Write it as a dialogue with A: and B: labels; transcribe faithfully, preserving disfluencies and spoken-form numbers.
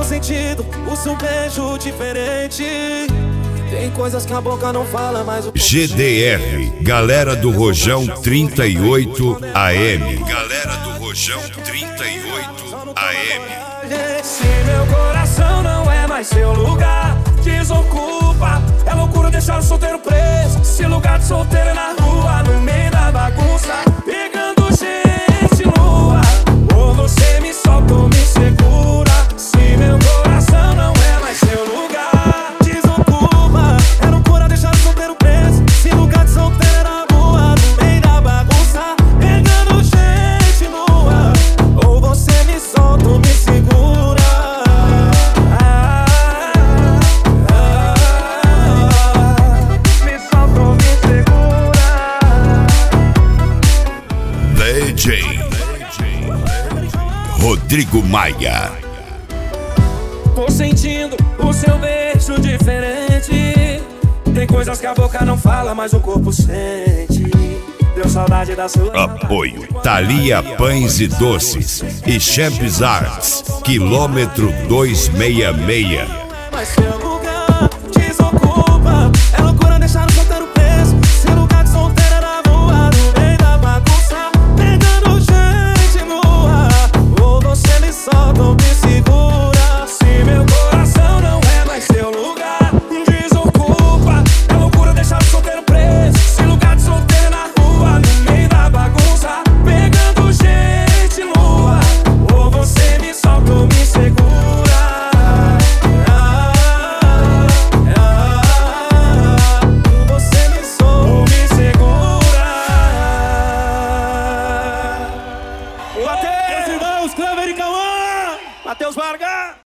A: tô sentindo o seu beijo diferente. Tem coisas que a boca não fala, mas o
B: G D R, galera do Rojão trinta e oito A M. Galera do Rojão trinta e oito A M.
A: Se meu coração não é mais seu lugar, desocupa. É loucura deixar o solteiro preso. Se lugar de solteiro é na rua, no meio da bagunça, pegando gente nua. Ou você me solta ou me segura. Se meu coração não é mais seu lugar, desocupa. É loucura deixar o solteiro preso. Se lugar de solteiro é na rua, no meio da bagunça, pegando gente nua. Ou você me solta ou me segura. Me solta ou me segura.
B: D J Rodrigo Maia.
A: Tô sentindo o seu beijo diferente. Tem coisas que a boca não fala, mas o corpo sente. Deu saudade da sua.
B: Apoio Thalia Pães e Doces e Champs Arts, quilômetro duzentos e sessenta e seis.
A: Mas seu lugar desocupa. É loucura deixar o solteiro preso. Se lugar de solteiro é na rua, no meio da bagunça, pegando gente nua. Ou você me solta ou me segura. Se meu coração não é mais seu lugar, desocupa. É loucura deixar o solteiro preso. Se lugar de solteiro é na rua, no meio da bagunça, pegando gente nua. Ou você me solta ou me segura. Você me solta ou me segura. Matheus, irmãos, Clever e Cauã, Matheus Vargas.